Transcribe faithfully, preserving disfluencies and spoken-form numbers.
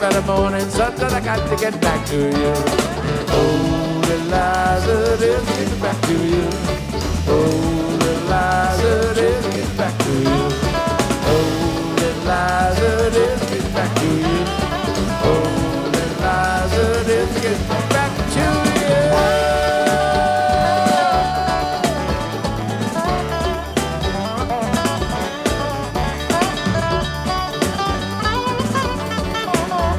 by the morning sun, that I got to get back to you. Oh, Eliza, let me get back to you.